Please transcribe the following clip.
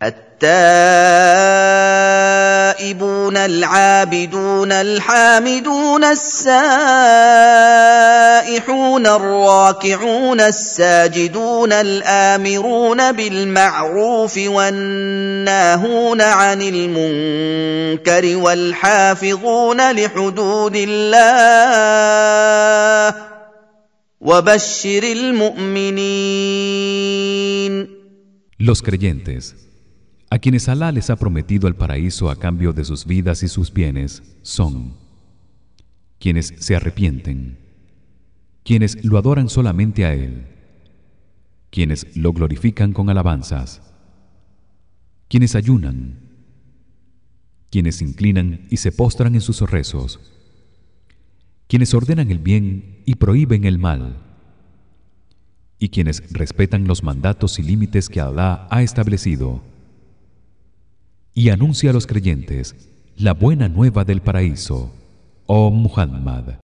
التائبون العابدون الحامدون السائحون الراكعون الساجدون الآمرون بالمعروف والناهون عن المنكر والحافظون لحدود الله وبشر المؤمنين. Los creyentes, a quienes Alá les ha prometido el paraíso a cambio de sus vidas y sus bienes, son quienes se arrepienten, quienes lo adoran solamente a él, quienes lo glorifican con alabanzas, quienes ayunan, quienes se inclinan y se postran en sus rezos, quienes ordenan el bien y prohíben el mal, y quienes respetan los mandatos y límites que Alá ha establecido. Y anuncia a los creyentes la buena nueva del paraíso, oh Muhammad.